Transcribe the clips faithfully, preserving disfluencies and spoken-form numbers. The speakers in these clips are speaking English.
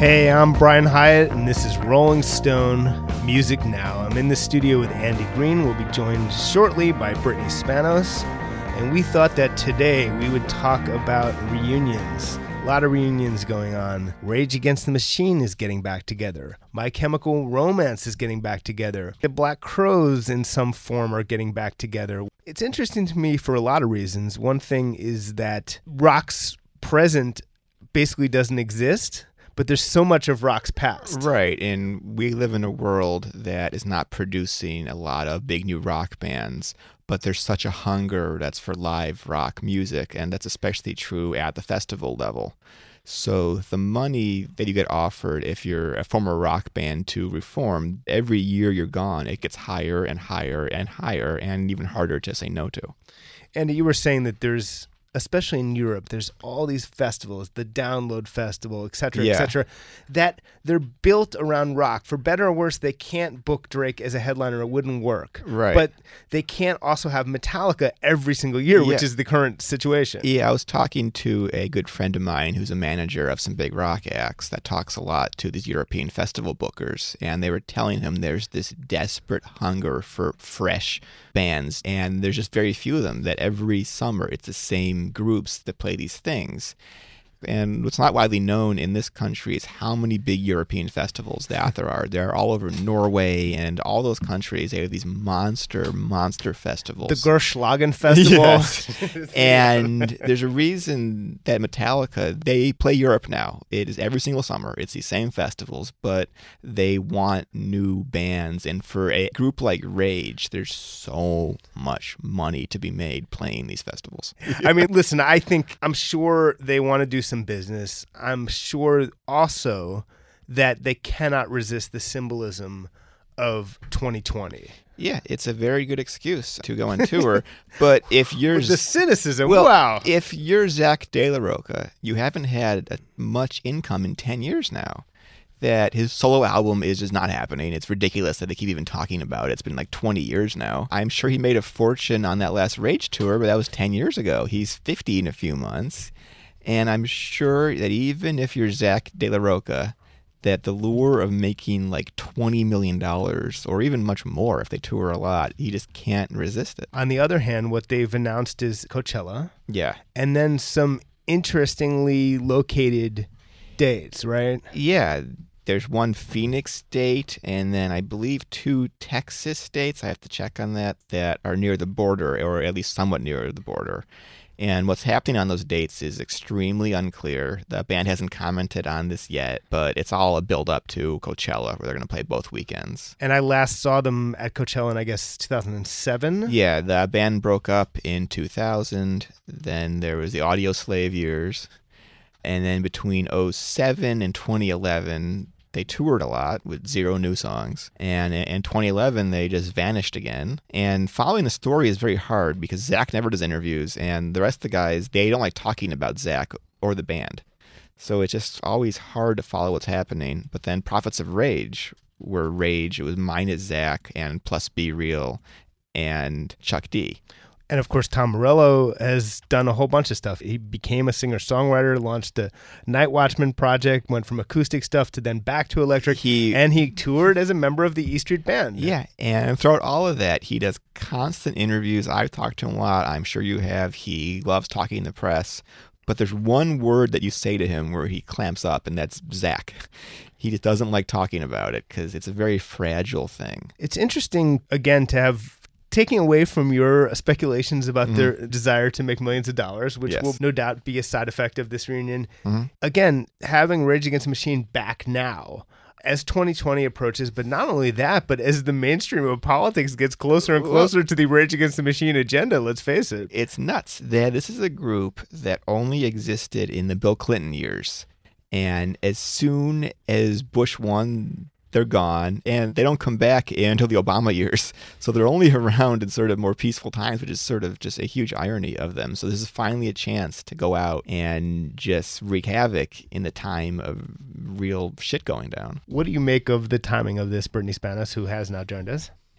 Hey, I'm Brian Hyatt, and this is Rolling Stone Music Now. I'm in the studio with Andy Green. We'll be joined shortly by Brittany Spanos, and we thought that today we would talk about reunions. A lot of reunions going on. Rage Against the Machine is getting back together. My Chemical Romance is getting back together. The Black Crowes in some form are getting back together. It's interesting to me for a lot of reasons. One thing is that rock's present basically doesn't exist, but there's so much of rock's past. Right, and we live in a world that is not producing a lot of big new rock bands, but there's such a hunger that's for live rock music, and that's especially true at the festival level. So the money that you get offered if you're a former rock band to reform, every year you're gone, it gets higher and higher and higher, and even harder to say no to. And you were saying that there's, especially in Europe, there's all these festivals, the Download Festival, et cetera, yeah. et cetera, that they're built around rock. For better or worse, they can't book Drake as a headliner. It wouldn't work. Right. But they can't also have Metallica every single year, yeah. which is the current situation. Yeah, I was talking to a good friend of mine who's a manager of some big rock acts that talks a lot to these European festival bookers, and they were telling him there's this desperate hunger for fresh bands, and there's just very few of them, that every summer it's the same groups that play these things. And what's not widely known in this country is how many big European festivals that there are. They're all over Norway and all those countries. They have these monster, monster festivals. The Gerschlagen Festival. Yes. And there's a reason that Metallica, they play Europe now. It is every single summer. It's these same festivals, but they want new bands. And for a group like Rage, there's so much money to be made playing these festivals. I mean, listen, I think, I'm sure they want to do some business. I'm sure also that they cannot resist the symbolism of twenty twenty. Yeah, it's a very good excuse to go on tour. But if you're With the cynicism, well, wow. If you're Zach De La Rocha, you haven't had a, much income in ten years now. That his solo album is just not happening. It's ridiculous that they keep even talking about it. It's been like twenty years now. I'm sure he made a fortune on that last Rage tour, but that was ten years ago. He's fifty in a few months. And I'm sure that even if you're Zach De La Rocha, that the lure of making like twenty million dollars or even much more if they tour a lot, he just can't resist it. On the other hand, what they've announced is Coachella. Yeah. And then some interestingly located dates, right? Yeah. There's one Phoenix date, and then I believe two Texas dates, I have to check on that, that are near the border, or at least somewhat near the border. And what's happening on those dates is extremely unclear. The band hasn't commented on this yet, but it's all a build-up to Coachella, where they're going to play both weekends. And I last saw them at Coachella in, I guess, two thousand seven? Yeah, the band broke up in two thousand. Then there was the Audioslave years. And then between oh seven and twenty eleven, they toured a lot with zero new songs. And in twenty eleven, they just vanished again. And following the story is very hard because Zach never does interviews. And the rest of the guys, they don't like talking about Zach or the band. So it's just always hard to follow what's happening. But then Prophets of Rage were Rage. It was minus Zach and plus Be Real and Chuck D. And of course, Tom Morello has done a whole bunch of stuff. He became a singer-songwriter, launched a Night Watchman project, went from acoustic stuff to then back to electric, he, and he toured as a member of the E Street Band. Yeah, and throughout all of that, he does constant interviews. I've talked to him a lot. I'm sure you have. He loves talking to the press. But there's one word that you say to him where he clamps up, and that's Zach. He just doesn't like talking about it because it's a very fragile thing. It's interesting, again, to have... taking away from your speculations about mm-hmm. their desire to make millions of dollars, which yes. will no doubt be a side effect of this reunion. Mm-hmm. Again, having Rage Against the Machine back now as twenty twenty approaches, but not only that, but as the mainstream of politics gets closer and closer well, to the Rage Against the Machine agenda, let's face it. It's nuts. This is a group that only existed in the Bill Clinton years. And as soon as Bush won, they're gone, and they don't come back until the Obama years. So they're only around in sort of more peaceful times, which is sort of just a huge irony of them. So this is finally a chance to go out and just wreak havoc in the time of real shit going down. What do you make of the timing of this, Brittany Spanos, who has now joined us?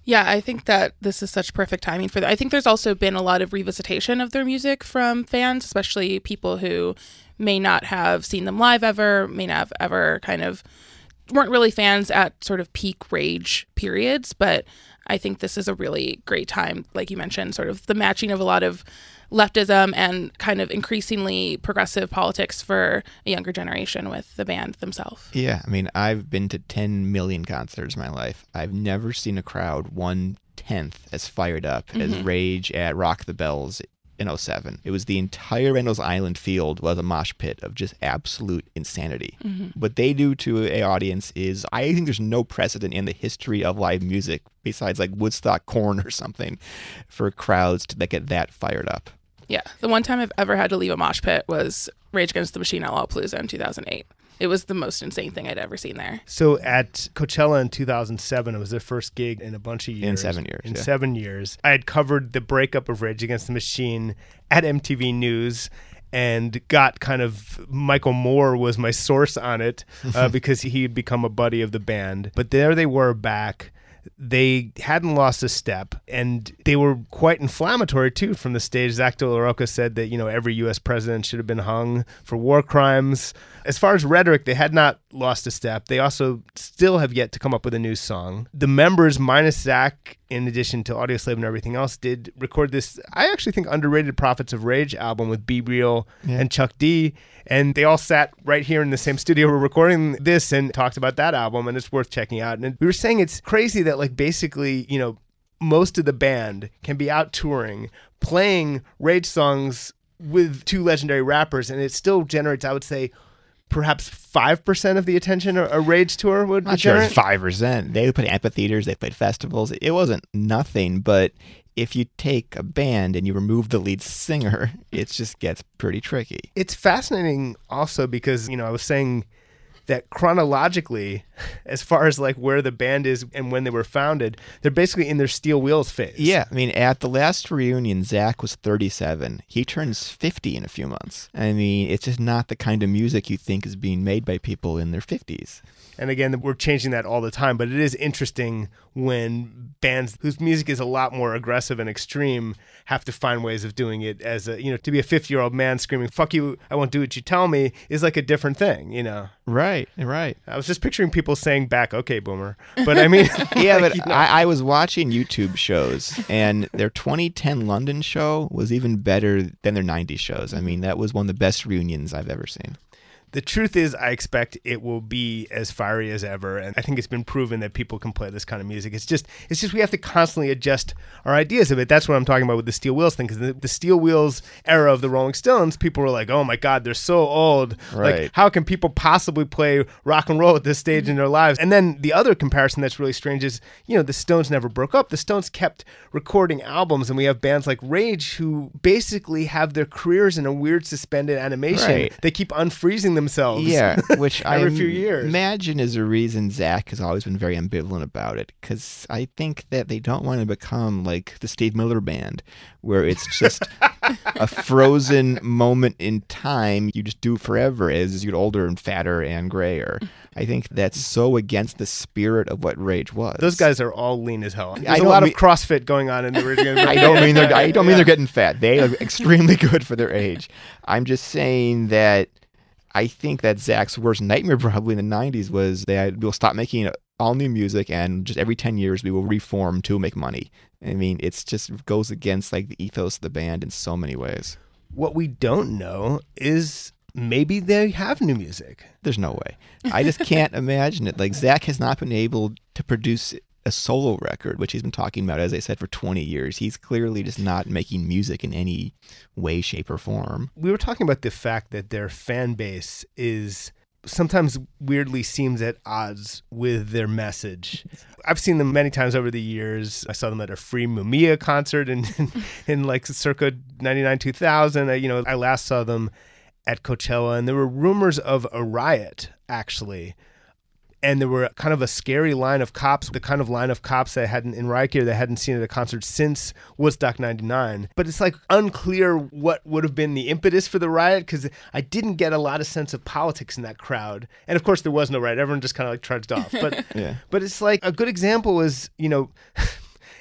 Yeah, I think that this is such perfect timing for that. I think there's also been a lot of revisitation of their music from fans, especially people who may not have seen them live ever, may not have ever kind of weren't really fans at sort of peak Rage periods. But I think this is a really great time, like you mentioned, sort of the matching of a lot of leftism and kind of increasingly progressive politics for a younger generation with the band themselves. Yeah, I mean, I've been to ten million concerts in my life. I've never seen a crowd one-tenth as fired up mm-hmm. as Rage at Rock the Bells in oh seven. It was the entire Randall's Island field was a mosh pit of just absolute insanity. Mm-hmm. What they do to an audience is, I think there's no precedent in the history of live music besides like Woodstock Corn or something for crowds to get that fired up. Yeah, the one time I've ever had to leave a mosh pit was Rage Against the Machine at Lollapalooza in two thousand eight. It was the most insane thing I'd ever seen there. So at Coachella in two thousand seven, it was their first gig in a bunch of years. In seven years. In yeah. seven years. I had covered the breakup of Rage Against the Machine at M T V News and got kind of, Michael Moore was my source on it uh, because he had become a buddy of the band. But there they were back. They hadn't lost a step, and they were quite inflammatory, too, from the stage. Zach De La Rocha said that, you know, every U S president should have been hung for war crimes. As far as rhetoric, they had not lost a step. They also still have yet to come up with a new song. The members, minus Zach, in addition to Audioslave and everything else, did record this, I actually think, underrated Prophets of Rage album with Be Real yeah. and Chuck D. And they all sat right here in the same studio. We're recording this and talked about that album, and it's worth checking out. And we were saying it's crazy that, like, basically, you know, most of the band can be out touring, playing Rage songs with two legendary rappers, and it still generates, I would say, perhaps five percent of the attention a, a Rage tour would Not generate? Sure it's five percent. They played amphitheaters, they played festivals. It wasn't nothing, but if you take a band and you remove the lead singer, it just gets pretty tricky. It's fascinating also because, you know, I was saying that chronologically, as far as like where the band is and when they were founded, they're basically in their Steel Wheels phase. Yeah, I mean, at the last reunion, Zach was thirty-seven. He turns fifty in a few months. I mean, it's just not the kind of music you think is being made by people in their fifties. And again, we're changing that all the time, but it is interesting when bands whose music is a lot more aggressive and extreme have to find ways of doing it as a, you know, to be a fifty-year-old man screaming, fuck you, I won't do what you tell me, is like a different thing, you know? Right, right. I was just picturing people saying back, okay, boomer. But I mean... yeah, like, but you know. I, I was watching YouTube shows, and their twenty ten London show was even better than their nineties shows. I mean, that was one of the best reunions I've ever seen. The truth is, I expect it will be as fiery as ever, and I think it's been proven that people can play this kind of music. It's just, it's just we have to constantly adjust our ideas of it. That's what I'm talking about with the Steel Wheels thing, because the, the Steel Wheels era of the Rolling Stones, people were like, "Oh my God, they're so old! Right. Like, how can people possibly play rock and roll at this stage in their lives?" And then the other comparison that's really strange is, you know, the Stones never broke up. The Stones kept recording albums, and we have bands like Rage who basically have their careers in a weird suspended animation. Right. They keep unfreezing themselves. Yeah, which I every few years. imagine is a reason Zach has always been very ambivalent about it, because I think that they don't want to become like the Steve Miller Band, where it's just a frozen moment in time. You just do forever as you get older and fatter and grayer. I think that's so against the spirit of what Rage was. Those guys are all lean as hell. There's I a don't lot mean, of CrossFit going on in the original. I don't mean they're. I don't mean yeah. they're getting fat. They are extremely good for their age. I'm just saying that. I think that Zach's worst nightmare probably in the nineties was that we'll stop making all new music and just every ten years we will reform to make money. I mean, it's just goes against like the ethos of the band in so many ways. What we don't know is maybe they have new music. There's no way. I just can't imagine it. Like, Zach has not been able to produce a solo record, which he's been talking about, as I said, for twenty years. He's clearly just not making music in any way, shape, or form. We were talking about the fact that their fan base is sometimes weirdly seems at odds with their message. I've seen them many times over the years. I saw them at a Free Mumia concert in, in, in like circa ninety-nine, two thousand. I, you know, I last saw them at Coachella, and there were rumors of a riot, actually. And there were kind of a scary line of cops, the kind of line of cops that hadn't in riot gear that hadn't seen at a concert since Woodstock ninety-nine. But it's like unclear what would have been the impetus for the riot, because I didn't get a lot of sense of politics in that crowd. And of course there was no riot. Everyone just kind of like trudged off. But yeah. but it's like a good example is, you know,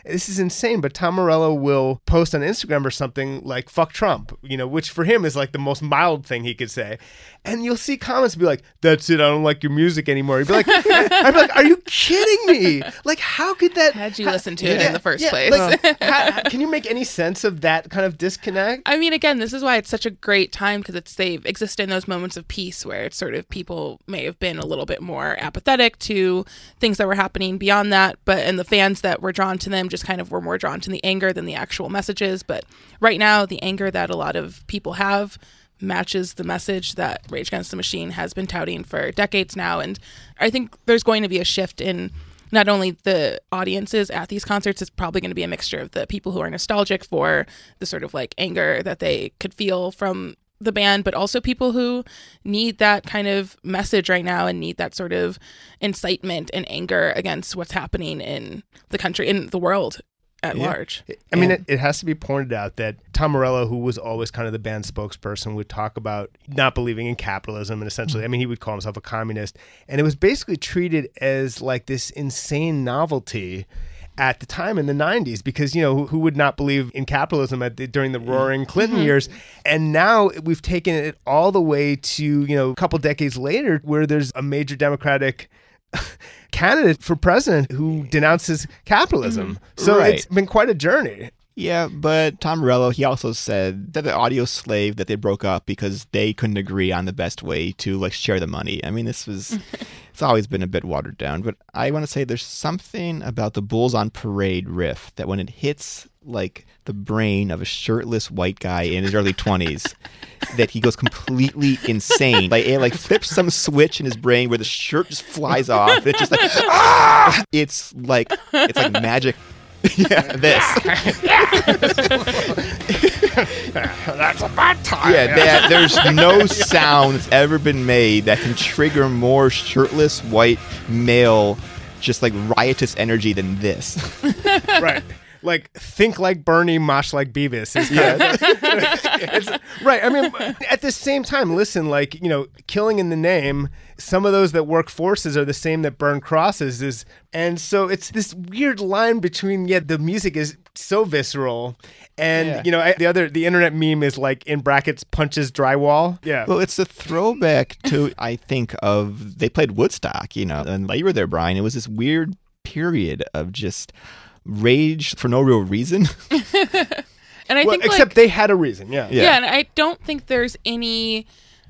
this is insane, but Tom Morello will post on Instagram or something like "fuck Trump," you know, which for him is like the most mild thing he could say. And you'll see comments be like, "That's it, I don't like your music anymore." He'd be like, I'd be like, "Are you kidding me? Like, how could that?" Had you how, listened to it yeah, in the first yeah, place? Like, how, can you make any sense of that kind of disconnect? I mean, again, this is why it's such a great time, because it's they've existed in those moments of peace where it's sort of people may have been a little bit more apathetic to things that were happening beyond that, but and the fans that were drawn to them just kind of were more drawn to the anger than the actual messages. But right now, the anger that a lot of people have matches the message that Rage Against the Machine has been touting for decades now. And I think there's going to be a shift in not only the audiences at these concerts, it's probably going to be a mixture of the people who are nostalgic for the sort of like anger that they could feel from the band, but also people who need that kind of message right now and need that sort of incitement and anger against what's happening in the country, in the world at yeah. large. I mean, it, it has to be pointed out that Tom Morello, who was always kind of the band spokesperson, would talk about not believing in capitalism and essentially, I mean, he would call himself a communist. And it was basically treated as like this insane novelty at the time in the nineties, because, you know, who, who would not believe in capitalism at the, during the roaring Clinton mm-hmm. years? And now we've taken it all the way to, you know, a couple decades later where there's a major Democratic candidate for president who denounces capitalism. Mm-hmm. So right. It's been quite a journey. Yeah, but Tom Morello, he also said that the Audio Slave, that they broke up because they couldn't agree on the best way to like share the money. I mean, this was, it's always been a bit watered down, but I want to say there's something about the Bulls on Parade riff that when it hits like the brain of a shirtless white guy in his early twenties, that he goes completely insane. Like it like flips some switch in his brain where the shirt just flies off. It's just like, ah! It's like, it's like magic. Yeah, this. That's about time. Yeah, that, there's no sound that's ever been made that can trigger more shirtless white male, just like riotous energy than this. Right. Like, think like Bernie, mosh like Beavis. Is yeah. It's, right. I mean, at the same time, listen, like, you know, killing in the name, some of those that work forces are the same that burn crosses. Is, and so it's this weird line between, yeah, the music is so visceral. And, yeah. you know, I, the other, the internet meme is like, in brackets, punches drywall. Yeah. Well, it's a throwback to, I think, of, they played Woodstock, you know, and like you were there, Brian. It was this weird period of just rage for no real reason. And I well, think except like, they had a reason. Yeah. yeah. Yeah. And I don't think there's any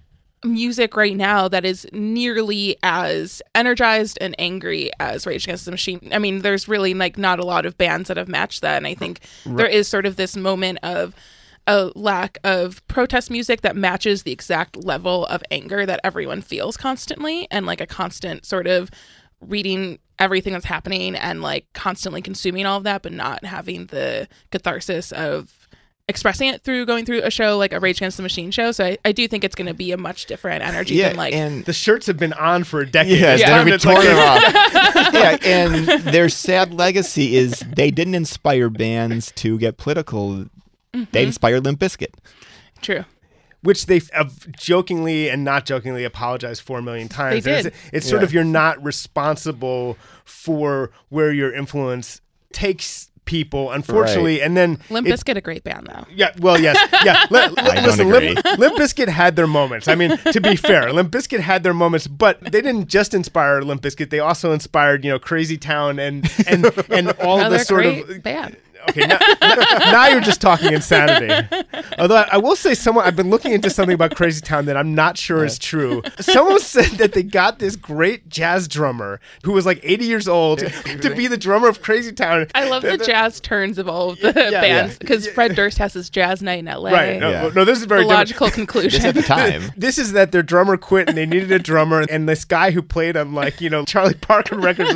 music right now that is nearly as energized and angry as Rage Against the Machine. I mean, there's really like not a lot of bands that have matched that. And I think right. there is sort of this moment of a lack of protest music that matches the exact level of anger that everyone feels constantly, and like a constant sort of reading everything that's happening and like constantly consuming all of that, but not having the catharsis of expressing it through going through a show like a Rage Against the Machine show. So I, I do think it's going to be a much different energy yeah, than like... and the shirts have been on for a decade. Yeah, yeah. they've torn them off. Yeah, and their sad legacy is they didn't inspire bands to get political. Mm-hmm. They inspired Limp Bizkit. True. Which they uh, jokingly and not jokingly apologized four million times. They did. It's, it's sort yeah. of, you're not responsible for where your influence takes people, unfortunately. Right. And then Limp it, Bizkit, a great band, though. Yeah, well, yes, yeah. L- l- I listen, don't agree. Limp, Limp Bizkit had their moments. I mean, to be fair, Limp Bizkit had their moments, but they didn't just inspire Limp Bizkit. They also inspired, you know, Crazy Town and and and all Another the sort great of band. Okay, now, now you're just talking insanity. Although I, I will say, someone I've been looking into something about Crazy Town that I'm not sure is true. Someone said that they got this great jazz drummer who was like eighty years old to be the drummer of Crazy Town. I love the, the jazz turns of all of the yeah, bands because yeah. Fred Durst has his jazz night in L A. Right. No, yeah. no, this is very the logical conclusion. This at the time. This is that their drummer quit and they needed a drummer, and this guy who played on like, you know, Charlie Parker records was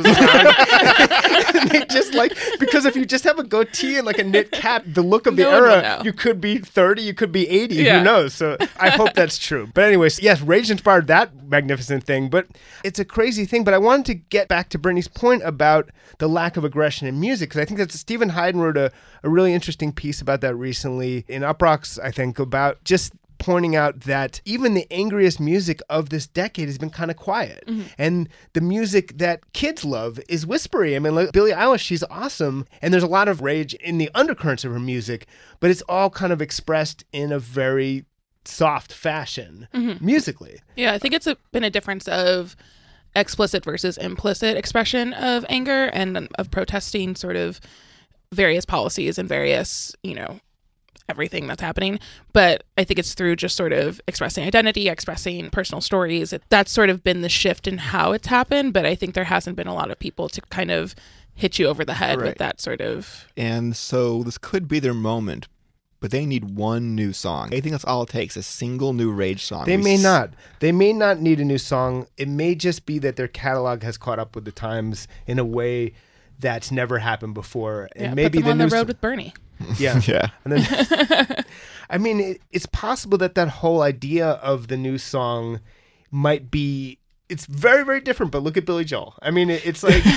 around. And they just like, because if you just have a goatee and like a knit cap, the look of the No one will era, know. you could be thirty, you could be eighty, Yeah. who knows? So I hope that's true. But anyways, yes, Rage inspired that magnificent thing, but it's a crazy thing. But I wanted to get back to Brittany's point about the lack of aggression in music, because I think that Stephen Hyden wrote a, a really interesting piece about that recently in Uproxx, I think, about just pointing out that even the angriest music of this decade has been kind of quiet. Mm-hmm. And the music that kids love is whispery. I mean, like Billie Eilish, she's awesome. And there's a lot of rage in the undercurrents of her music, but it's all kind of expressed in a very soft fashion mm-hmm. musically. Yeah, I think it's a, been a difference of explicit versus implicit expression of anger and of protesting sort of various policies and various, you know, everything that's happening. But I think it's through just sort of expressing identity, expressing personal stories. That's sort of been the shift in how it's happened. But I think there hasn't been a lot of people to kind of hit you over the head right. with that sort of. And so this could be their moment, but they need one new song. I think that's all it takes, a single new Rage song. They we may s- not. They may not need a new song. It may just be that their catalog has caught up with the times in a way that's never happened before. And yeah, maybe put them the on the new road s- with Bernie. Yeah. yeah. And then, I mean, it, it's possible that that whole idea of the new song might be, it's very, very different, but look at Billy Joel. I mean, it, it's like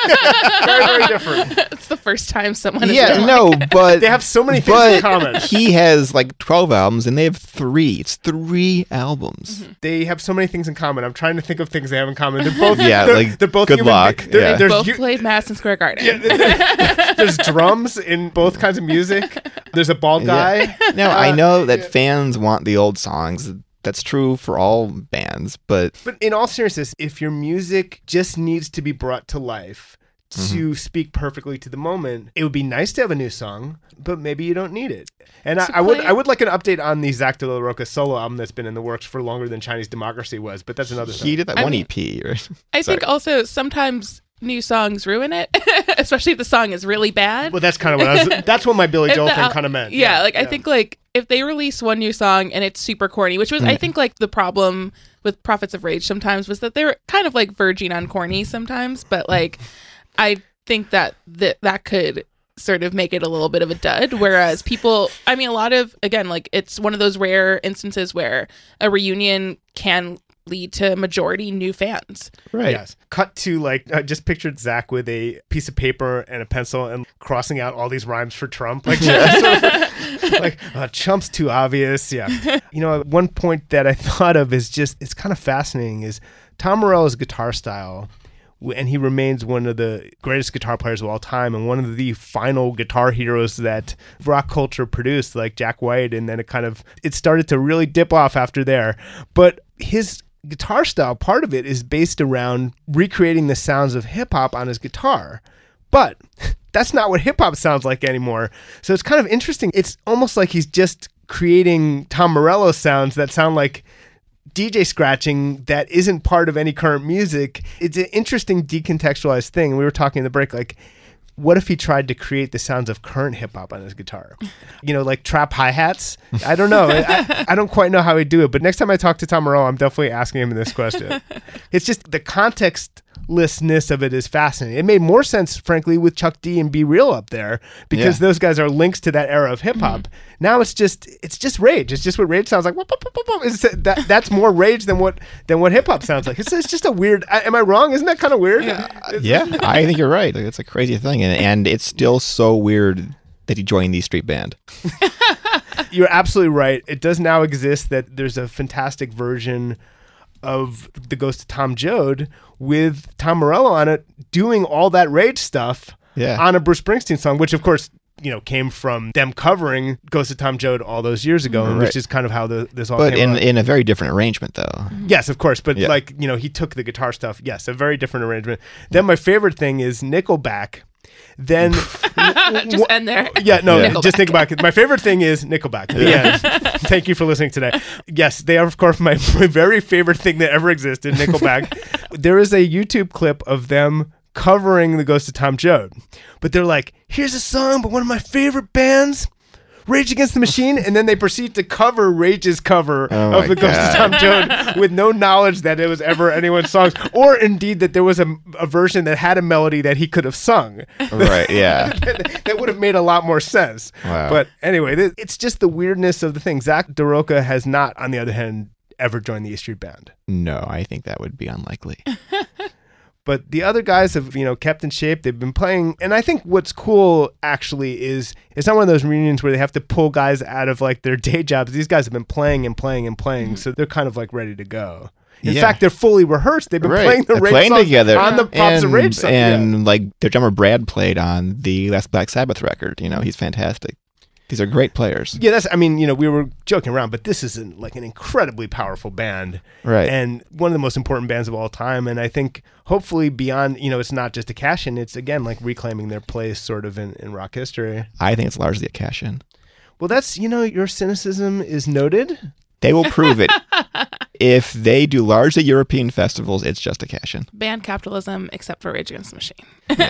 very, very different. It's the first time someone Yeah, has no, like... but... They have so many things but in common. He has like twelve albums, and they have three. It's three albums. Mm-hmm. They have so many things in common. I'm trying to think of things they have in common. They're both, Yeah, they're, like, they're both good human luck. be- they're- Yeah. there's both u- played Madison Square Garden. Yeah, there's, there's drums in both kinds of music. There's a bald guy. Yeah. Now, I Uh, know that yeah. fans want the old songs. That's true for all bands, but But in all seriousness, if your music just needs to be brought to life to Mm-hmm. speak perfectly to the moment, it would be nice to have a new song, but maybe you don't need it. And I, So I would play- I would like an update on the Zach De La Rocha solo album that's been in the works for longer than Chinese Democracy was, but that's another he thing. did that I one mean, E P, right? I Sorry. think also sometimes new songs ruin it, especially if the song is really bad. Well, that's kind of what I was. That's what my Billy If Joel the thing al- kind of meant. Yeah, like I think like if they release one new song and it's super corny, which was I think like the problem with Prophets of Rage sometimes was that they were kind of like verging on corny sometimes, but like I think that that that could sort of make it a little bit of a dud, whereas people, I mean, a lot of, again, like it's one of those rare instances where a reunion can lead to majority new fans. Right. Yes. Cut to like, I just pictured Zach with a piece of paper and a pencil and crossing out all these rhymes for Trump. Like, sort of, like uh, Trump's too obvious. Yeah. You know, one point that I thought of is just, it's kind of fascinating is Tom Morello's guitar style. And he remains one of the greatest guitar players of all time and one of the final guitar heroes that rock culture produced, like Jack White. And then it kind of, it started to really dip off after there. But his guitar style, part of it is based around recreating the sounds of hip hop on his guitar. But that's not what hip hop sounds like anymore. So it's kind of interesting. It's almost like he's just creating Tom Morello sounds that sound like D J scratching that isn't part of any current music. It's an interesting decontextualized thing. We were talking in the break, like, what if he tried to create the sounds of current hip hop on his guitar? You know, like trap hi-hats? I don't know. I, I don't quite know how he'd do it, but next time I talk to Tom Morello, I'm definitely asking him this question. It's just the contextlessness of it is fascinating. It made more sense, frankly, with Chuck D and Be Real up there because Yeah. those guys are links to that era of hip hop. Mm-hmm. Now it's just it's just rage. It's just what rage sounds like. It's, that that's more rage than what than what hip hop sounds like. It's, it's just a weird. Am I wrong? Isn't that kind of weird? Yeah. Yeah, I think you're right. Like, it's a crazy thing, and, and it's still so weird that he joined the street band. You're absolutely right. It does now exist that there's a fantastic version of The Ghost of Tom Joad with Tom Morello on it doing all that rage stuff Yeah. on a Bruce Springsteen song, which of course, you know, came from them covering Ghost of Tom Joad all those years ago, and Right. which is kind of how the, this all But came in about. in a very different arrangement, though. Yes, of course. But Yeah. like, you know, he took the guitar stuff. Yes, a very different arrangement. Then my favorite thing is Nickelback. Then Just end there. Yeah, no, Yeah. just Nickelback. My favorite thing is Nickelback. The end. Thank you for listening today. Yes, they are, of course, my, my very favorite thing that ever existed, Nickelback. There is a YouTube clip of them covering The Ghost of Tom Joad. But they're like, here's a song by one of my favorite bands, Rage Against the Machine, and then they proceed to cover Rage's cover Oh of my The Ghost of Tom God. Joad with no knowledge that it was ever anyone's songs, or indeed that there was a, a version that had a melody that he could have sung. Right, yeah. that, that would have made a lot more sense. Wow. But anyway, th- it's just the weirdness of the thing. Zach De La Rocha has not, on the other hand, ever joined the E Street Band. No, I think that would be unlikely. But the other guys have, you know, kept in shape. They've been playing. And I think what's cool, actually, is it's not one of those reunions where they have to pull guys out of, like, their day jobs. These guys have been playing and playing and playing, mm-hmm. so they're kind of, like, ready to go. In yeah. fact, they're fully rerehearsed. They've been right. playing the they're Rage playing song together on the Pops of Rage song. And, yeah. like, their drummer Brad played on the last Black Sabbath record. You know, he's fantastic. These are great players. Yeah, that's, I mean, you know, we were joking around, but this is an, like an incredibly powerful band. Right. And one of the most important bands of all time. And I think hopefully beyond, you know, it's not just a cash-in. It's, again, like reclaiming their place sort of in, in rock history. I think it's largely a cash-in. Well, that's, you know, your cynicism is noted. They will prove it. If they do largely European festivals, it's just a cash-in. Ban capitalism, except for Rage Against the Machine.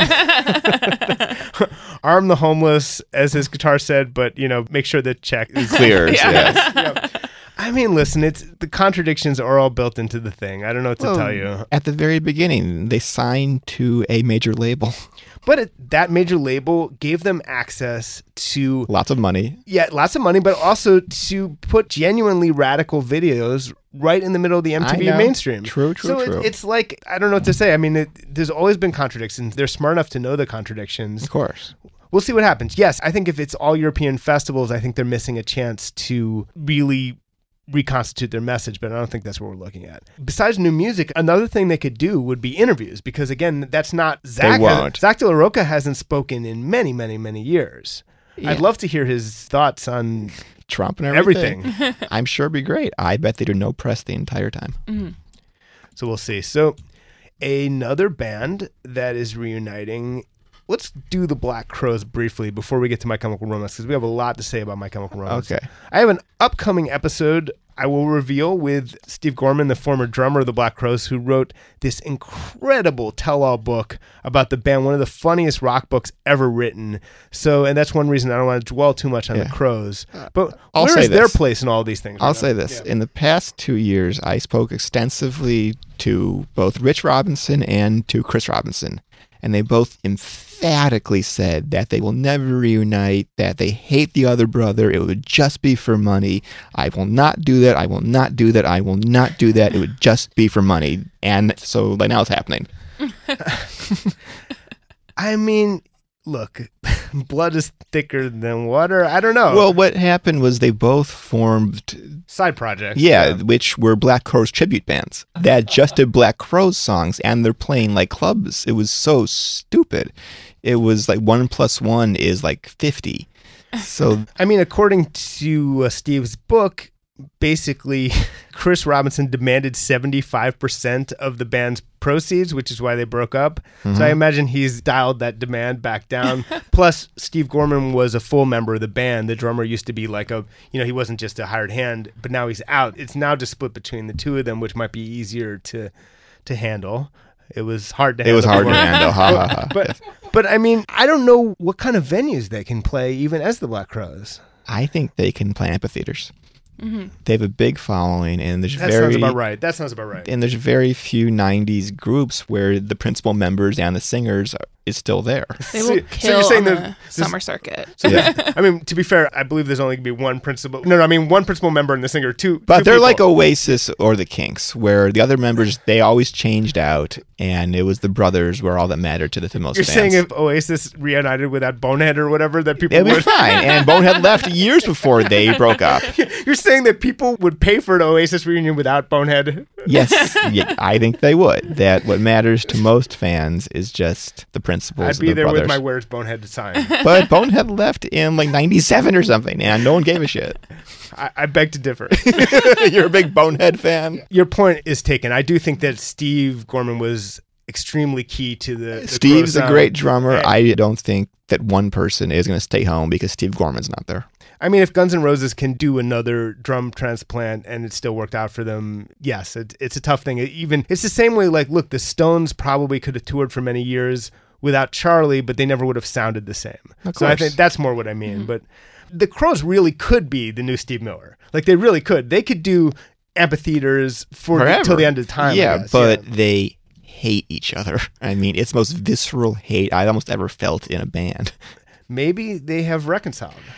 Arm the homeless, as his guitar said, but, you know, make sure the check is clear. yeah. Yes. Yeah. I mean, listen, it's the contradictions are all built into the thing. I don't know what to well, tell you. At the very beginning, they signed to a major label. But it, that major label gave them access to... Lots of money. Yeah, lots of money, but also to put genuinely radical videos right in the middle of the M T V mainstream. True, true, so true. So it, it's like, I don't know what to say. I mean, it, there's always been contradictions. They're smart enough to know the contradictions. Of course. We'll see what happens. Yes, I think if it's all European festivals, I think they're missing a chance to really reconstitute their message, but I don't think that's what we're looking at. Besides new music, another thing they could do would be interviews, because again, that's not Zach. They won't. Zach De La Rocha hasn't spoken in many, many, many years. Yeah. I'd love to hear his thoughts on Trump and everything. everything. I'm sure it'd be great. I bet they do no press the entire time. Mm-hmm. So we'll see. So another band that is reuniting. Let's do the Black Crowes briefly before we get to My Chemical Romance, because we have a lot to say about My Chemical Romance. Okay. I have an upcoming episode I will reveal with Steve Gorman, the former drummer of the Black Crowes, who wrote this incredible tell-all book about the band, one of the funniest rock books ever written. So, and that's one reason I don't want to dwell too much on yeah. the Crowes. But I'll where say is their this. place in all these things? I'll right say now? this. Yeah. In the past two years, I spoke extensively to both Rich Robinson and to Chris Robinson, and they both emphatically said that they will never reunite, that they hate the other brother, it would just be for money. I will not do that, I will not do that, I will not do that, it would just be for money. And so like, now it's happening. I mean, look, blood is thicker than water. I don't know. Well, what happened was they both formed side projects. Yeah, yeah, which were Black Crowes tribute bands that just did Black Crowes songs, and they're playing like clubs. It was so stupid. It was like one plus one is like fifty. So I mean, according to uh, Steve's book, basically Chris Robinson demanded seventy-five percent of the band's proceeds, which is why they broke up. Mm-hmm. So I imagine he's dialed that demand back down. Plus, Steve Gorman was a full member of the band. The drummer used to be like a, you know, he wasn't just a hired hand, but now he's out. It's now just split between the two of them, which might be easier to to handle. It was hard to handle. It was hard before. to handle. Ha, ha, ha. But, Yes. but I mean, I don't know what kind of venues they can play even as the Black Crowes. I think they can play amphitheaters. Mm-hmm. They have a big following, and there's That very sounds about right. That sounds about right. and there's very few nineties groups where the principal members and the singers are, is still there. They So- will so kill you're saying on that the this- summer circuit. So Yeah. there's- I mean, to be fair, I believe there's only going to be one principal. No, no, I mean one principal member and the singer. Two, But two they're people. like Oasis or the Kinks, where the other members, they always changed out, and it was the brothers were all that mattered to the, to most You're fans. saying if Oasis reunited with that Bonehead or whatever, that people It'd be would. fine. And Bonehead left years before they broke up. You're saying that people would pay for an Oasis reunion without Bonehead? Yes, yeah, I think they would. That what matters to most fans is just the principles I'd be of the there brothers. with my Where's Bonehead sign. But Bonehead left in like ninety-seven or something, and no one gave a shit. I, I beg to differ. You're a big Bonehead fan? Your point is taken. I do think that Steve Gorman was extremely key to the. the Steve's Crow a sound. great drummer. And- I don't think that one person is going to stay home because Steve Gorman's not there. I mean, if Guns N' Roses can do another drum transplant and it still worked out for them, yes, it, it's a tough thing. It even it's the same way. Like, look, the Stones probably could have toured for many years without Charlie, but they never would have sounded the same. Of so I course. think that's more what I mean. Mm-hmm. But the Crowes really could be the new Steve Miller. Like, they really could. They could do amphitheaters for Forever. till the end of time. I Yeah, guess. but yeah. they hate each other. I mean, it's the most visceral hate I've almost ever felt in a band. Maybe they have reconciled.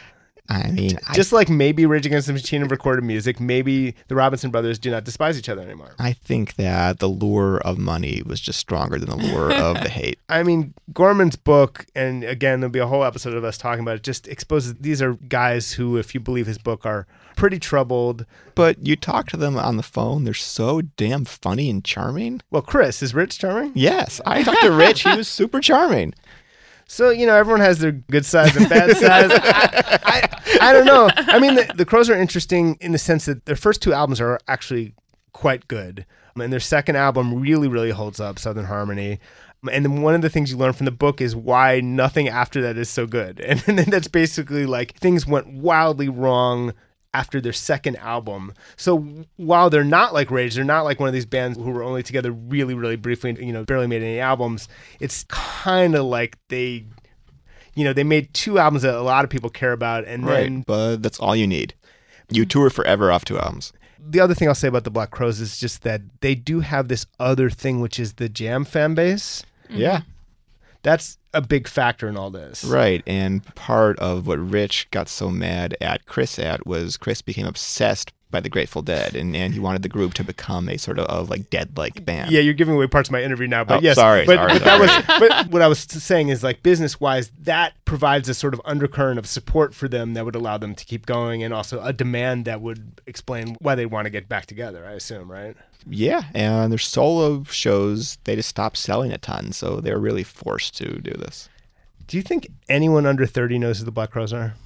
I mean, Just like maybe Rage Against the Machine have recorded music, maybe the Robinson brothers do not despise each other anymore. I, I think that the lure of money was just stronger than the lure of the hate. I mean, Gorman's book, and again, there'll be a whole episode of us talking about it, just exposes these are guys who, if you believe his book, are pretty troubled. But you talk to them on the phone, they're so damn funny and charming. Well, Chris, is Rich charming? Yes, I talked to Rich. He was super charming. So, you know, everyone has their good sides and bad sides. I, I, I don't know. I mean, the, the Crowes are interesting in the sense that their first two albums are actually quite good. And their second album really, really holds up, Southern Harmony. And then one of the things you learn from the book is why nothing after that is so good. And, and then that's basically like things went wildly wrong after their second album. So while they're not like Rage, they're not like one of these bands who were only together really, really briefly, you know, barely made any albums. It's kind of like they, you know, they made two albums that a lot of people care about. And Right, then but that's all you need. You tour forever off two albums. the other thing I'll say about the Black Crowes is just that they do have this other thing, which is the Jam fan base. Yeah. That's a big factor in all this. Right. And part of what Rich got so mad at Chris at was Chris became obsessed by the Grateful Dead, and, and he wanted the group to become a sort of, of like Dead-like band. Yeah, you're giving away parts of my interview now, but Oh, yes. sorry, but, sorry, but sorry. that was but what I was saying is like business-wise, that provides a sort of undercurrent of support for them that would allow them to keep going, and also a demand that would explain why they want to get back together, I assume, right? Yeah, and their solo shows, they just stopped selling a ton, so they were really forced to do this. Do you think anyone under thirty knows who the Black Crowes are?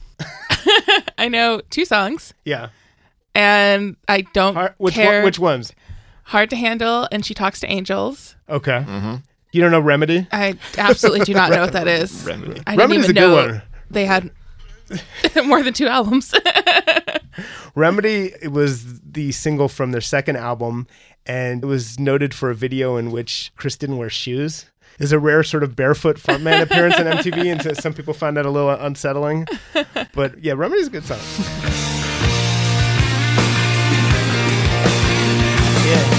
I know two songs, Yeah. and I don't Hard, which, care. one, which ones? Hard to Handle, and She Talks to Angels. Okay. Mm-hmm. You don't know Remedy? I absolutely do not know what that is. Remedy. I didn't Remedy's even a good know one. they had more than two albums. Remedy it was the single from their second album, and it was noted for a video in which Chris didn't wear shoes. It's a rare sort of barefoot frontman appearance on M T V, and so some people found that a little unsettling. But yeah, Remedy's a good song. Yeah.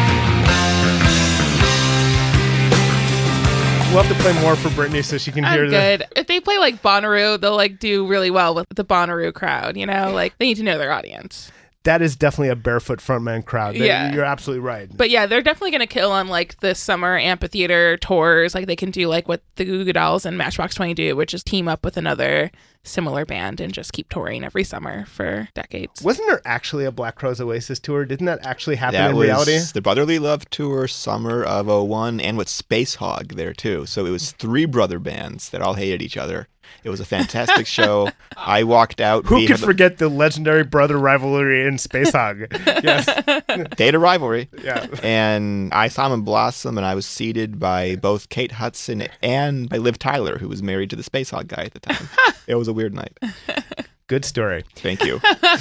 We'll have to play more for Brittany so she can hear I'm the... good. If they play like Bonnaroo, they'll like do really well with the Bonnaroo crowd. You know, like they need to know their audience. That is definitely a barefoot frontman crowd. That- Yeah. You're absolutely right. But yeah, they're definitely going to kill on like the summer amphitheater tours. Like they can do like what the Goo Goo Dolls and Matchbox twenty do, which is team up with another similar band and just keep touring every summer for decades. Wasn't there actually a Black Crowes Oasis tour? Didn't that actually happen That in was reality? the Brotherly Love Tour, summer of oh one, and with Space Hog there too. So it was three brother bands that all hated each other. It was a fantastic show. I walked out. Who we could had the forget the legendary brother rivalry in Space Hog? Yes. Data rivalry. Yeah. And I saw him in Blossom, and I was seated by both Kate Hudson and by Liv Tyler, who was married to the Space Hog guy at the time. It was a weird night. Good story. Thank you.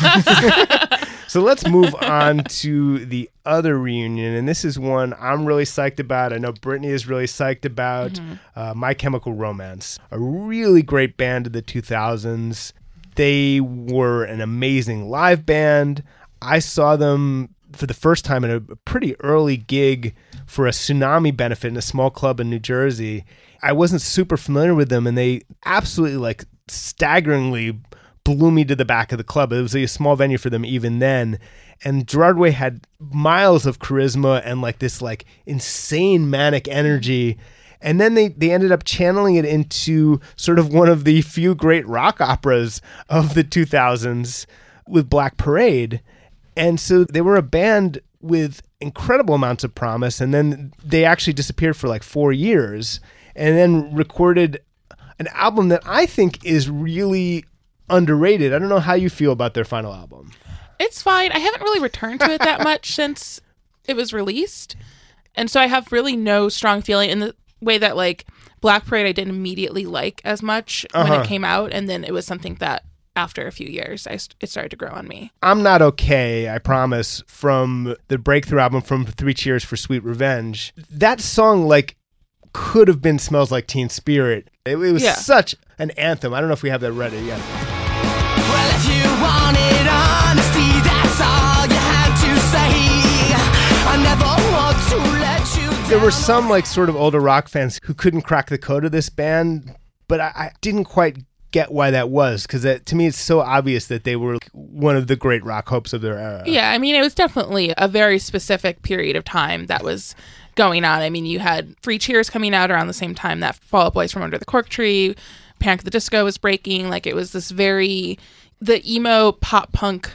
So let's move on to the other reunion. And this is one I'm really psyched about. I know Brittany is really psyched about. Mm-hmm. Uh, My Chemical Romance, a really great band of the two thousands. They were an amazing live band. I saw them for the first time at a pretty early gig for a tsunami benefit in a small club in New Jersey. I wasn't super familiar with them, and they absolutely like staggeringly blew me to the back of the club. It was a small venue for them even then. And Gerard Way had miles of charisma and like this like insane manic energy. And then they, they ended up channeling it into sort of one of the few great rock operas of the two thousands with Black Parade. And so they were a band with incredible amounts of promise. And then they actually disappeared for like four years and then recorded an album that I think is really underrated. I don't know how you feel about their final album. It's fine. I haven't really returned to it that much since it was released. And so I have really no strong feeling in the way that like Black Parade I didn't immediately like as much when Uh-huh. it came out. And then it was something that after a few years, I st- it started to grow on me. I'm Not Okay, I Promise, from the breakthrough album from Three Cheers for Sweet Revenge. That song like could have been Smells Like Teen Spirit. It, it was Yeah. such an anthem. I don't know if we have that ready yet. Well, if you wanted honesty, that's all you had to say. I never want to let you down. There were some like sort of older rock fans who couldn't crack the code of this band, but I, I didn't quite get why that was, because to me it's so obvious that they were one of the great rock hopes of their era. Yeah, I mean, it was definitely a very specific period of time that was going on. I mean, you had Free Cheers coming out around the same time that Fall Out Boys from Under the Cork Tree, Panic at the Disco was breaking. Like, it was this very, the emo pop punk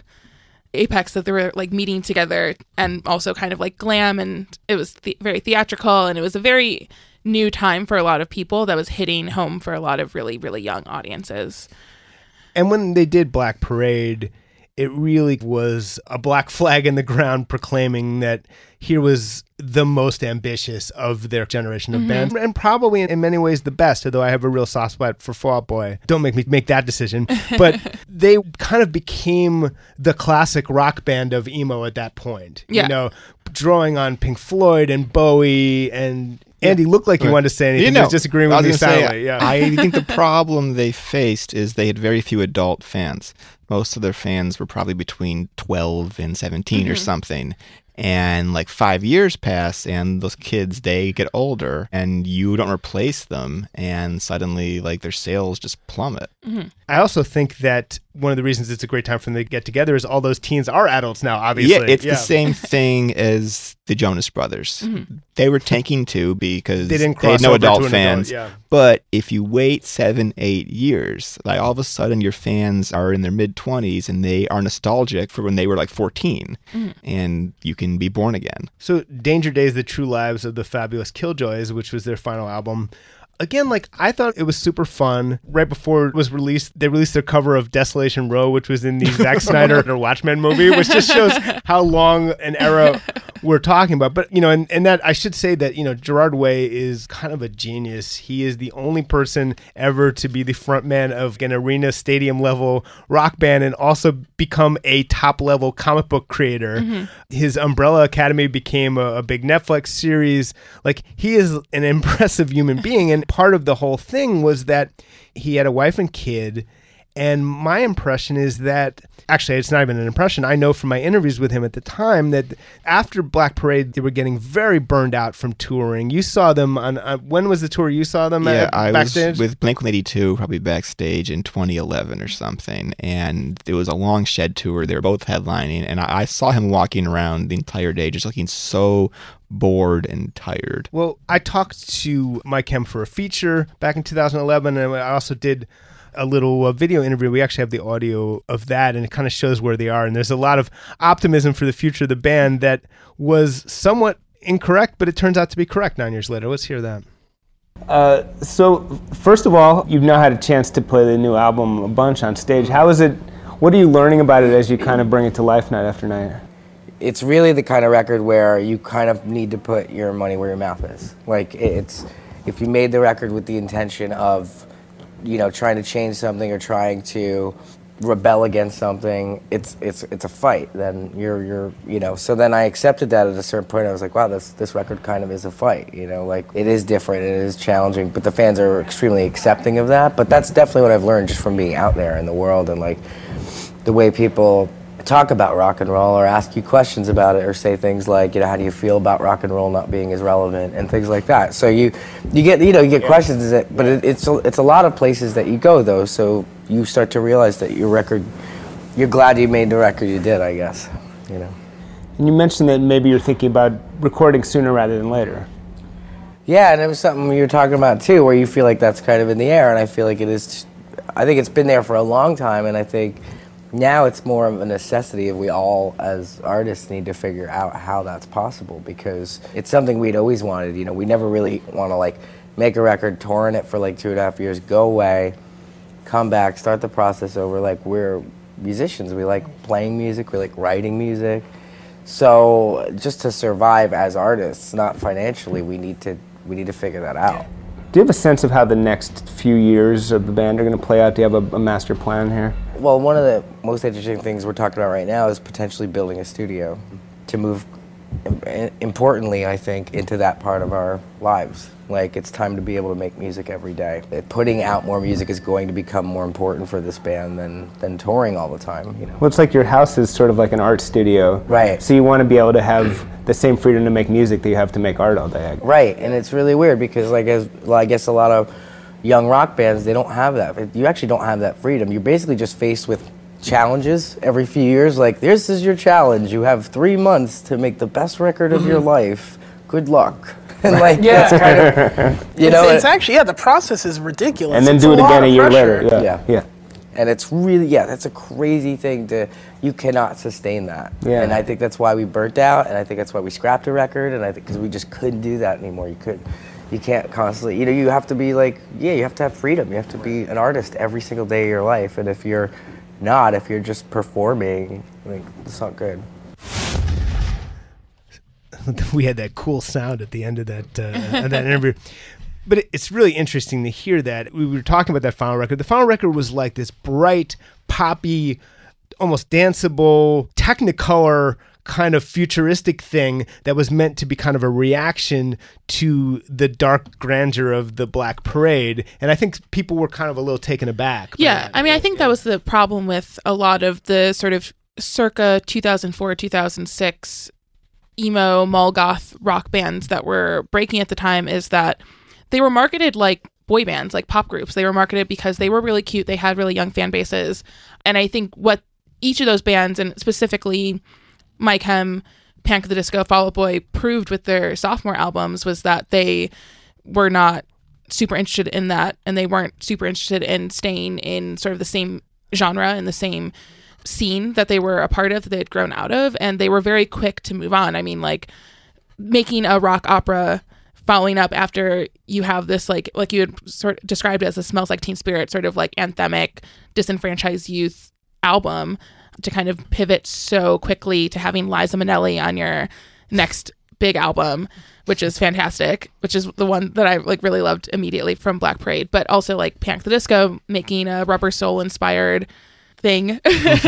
apex that they were like meeting together, and also kind of like glam, and it was the- very theatrical, and it was a very new time for a lot of people that was hitting home for a lot of really, really young audiences. And when they did Black Parade, it really was a black flag in the ground proclaiming that here was the most ambitious of their generation of mm-hmm. bands, and probably in many ways the best, although I have a real soft spot for Fall Out Boy. Don't make me make that decision. But they kind of became the classic rock band of emo at that point. Yeah. You know, drawing on Pink Floyd and Bowie, and Andy looked like you wanted to say anything. You know, he was disagreeing with me silently. Yeah. I think the problem they faced is they had very few adult fans. Most of their fans were probably between twelve and seventeen mm-hmm. or something. And like five years pass, and those kids, they get older, and you don't replace them, and suddenly like their sales just plummet. Mm-hmm. I also think that one of the reasons it's a great time for them to get together is all those teens are adults now, obviously. Yeah, it's yeah. the same thing as the Jonas Brothers. Mm-hmm. They were tanking too because they, didn't they had no adult fans. Adult, yeah. But if you wait seven, eight years, like all of a sudden your fans are in their mid-twenties and they are nostalgic for when they were like fourteen, mm-hmm. and you can be born again. So Danger Days, The True Lives of the Fabulous Killjoys, which was their final album. Again, like, I thought it was super fun. Right before it was released, they released their cover of Desolation Row, which was in the Zack Snyder or Watchmen movie, which just shows how long an era we're talking about. But, you know, and, and that I should say that, you know, Gerard Way is kind of a genius. He is the only person ever to be the frontman of an arena stadium level rock band and also become a top level comic book creator. Mm-hmm. His Umbrella Academy became a, a big Netflix series. Like, he is an impressive human being. And part of the whole thing was that he had a wife and kid. And my impression is that, actually, it's not even an impression. I know from my interviews with him at the time that after Black Parade, they were getting very burned out from touring. You saw them on, uh, when was the tour you saw them yeah, at I backstage? was with Blink one eighty-two, probably backstage in twenty eleven or something. And it was a long shed tour. They were both headlining. And I, I saw him walking around the entire day just looking so bored and tired. Well, I talked to Mike Hem for a feature back in two thousand eleven, and I also did a little uh, video interview. We actually have the audio of that, and it kind of shows where they are. And there's a lot of optimism for the future of the band that was somewhat incorrect, but it turns out to be correct nine years later. Let's hear that. Uh, so, first of all, you've now had a chance to play the new album a bunch on stage. How is it, what are you learning about it as you kind of bring it to life night after night? It's really the kind of record where you kind of need to put your money where your mouth is. Like, it's, if you made the record with the intention of, you know, trying to change something or trying to rebel against something, it's it's it's a fight. Then you're you're you know. So then I accepted that at a certain point. I was like, wow, this this record kind of is a fight. You know, like, it is different, it is challenging, but the fans are extremely accepting of that. But that's definitely what I've learned just from being out there in the world, and like the way people talk about rock and roll or ask you questions about it or say things like, you know, how do you feel about rock and roll not being as relevant and things like that. So you you get you know you get yeah. questions, that, but it, it's a, it's a lot of places that you go though. So you start to realize that your record, you're glad you made the record you did, I guess. You know. And you mentioned that maybe you're thinking about recording sooner rather than later. Yeah, and it was something you were talking about too, where you feel like that's kind of in the air, and I feel like it is. I think it's been there for a long time, and I think now it's more of a necessity. We all, as artists, need to figure out how that's possible, because it's something we'd always wanted. You know, we never really want to like make a record, tour in it for like two and a half years, go away, come back, start the process over. Like, we're musicians. We like playing music. We like writing music. So just to survive as artists, not financially, we need to we need to figure that out. Do you have a sense of how the next few years of the band are going to play out? Do you have a, a master plan here? Well, one of the most interesting things we're talking about right now is potentially building a studio to move, importantly, I think, into that part of our lives. Like, it's time to be able to make music every day. Putting out more music is going to become more important for this band than, than touring all the time. You know? Well, it's like your house is sort of like an art studio. Right. So you want to be able to have the same freedom to make music that you have to make art all day. Right, and it's really weird because, like, as well, I guess a lot of young rock bands, they don't have that. You actually don't have that freedom. You're basically just faced with challenges every few years. Like, this is your challenge. You have three months to make the best record of your life. Good luck. And like, Yeah. that's kind of, you know, it's, it's it- actually, yeah, the process is ridiculous. And then It's do a it lot again a of year pressure. later. Yeah. Yeah. Yeah. and it's really, yeah, that's a crazy thing to, you cannot sustain that. Yeah. And I think that's why we burnt out, and I think that's why we scrapped a record, and I think because we just couldn't do that anymore. You could, you can't constantly, you know, you have to be like, yeah, you have to have freedom. You have to be an artist every single day of your life, and if you're not, if you're just performing, like, it's not good. We had that cool sound at the end of that uh, of that interview. But it- it's really interesting to hear that. We were talking about that final record. The final record was like this bright, poppy, almost danceable, Technicolor kind of futuristic thing that was meant to be kind of a reaction to the dark grandeur of the Black Parade. And I think people were kind of a little taken aback. by Yeah, that. I mean, I think that was the problem with a lot of the sort of circa two thousand four, two thousand six emo, mall goth rock bands that were breaking at the time is that they were marketed like boy bands, like pop groups. They were marketed because they were really cute. They had really young fan bases. And I think what each of those bands, and specifically Mike Hem, Panic at the Disco, Fall Out Boy, proved with their sophomore albums was that they were not super interested in that, and they weren't super interested in staying in sort of the same genre and the same scene that they were a part of, that they had grown out of, and they were very quick to move on. I mean, like, making a rock opera following up after you have this, like like you had sort of described as a Smells Like Teen Spirit sort of like anthemic disenfranchised youth album, to kind of pivot so quickly to having Liza Minnelli on your next big album, which is fantastic, which is the one that I like really loved immediately from Black Parade, but also like Panic at the Disco making a Rubber Soul inspired thing.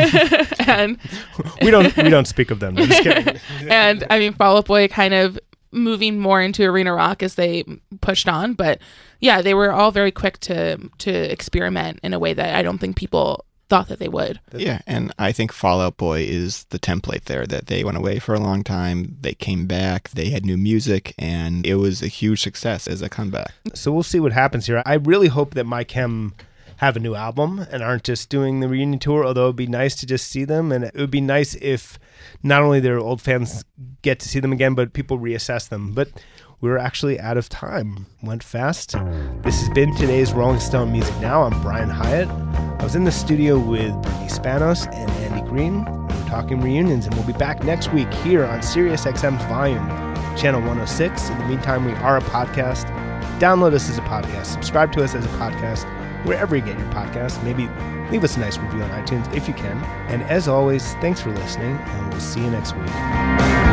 and we don't we don't speak of them. I'm just kidding. and I mean, Fall Out Boy kind of moving more into arena rock as they pushed on, but yeah, they were all very quick to to experiment in a way that I don't think people thought that they would. Yeah, and I think Fall Out Boy is the template there, that they went away for a long time, they came back, they had new music, and it was a huge success as a comeback. So we'll see what happens here. I really hope that Mike Hem have a new album and aren't just doing the reunion tour, although it'd be nice to just see them, and it would be nice if not only their old fans get to see them again, but people reassess them. But we're actually out of time. Went fast. This has been today's Rolling Stone Music Now. I'm Brian Hyatt. I was in the studio with Brittany Spanos and Andy Green. We're talking reunions, and we'll be back next week here on SiriusXM's Volume, Channel one oh six. In the meantime, we are a podcast. Download us as a podcast. Subscribe to us as a podcast, wherever you get your podcasts. Maybe leave us a nice review on iTunes if you can. And as always, thanks for listening, and we'll see you next week.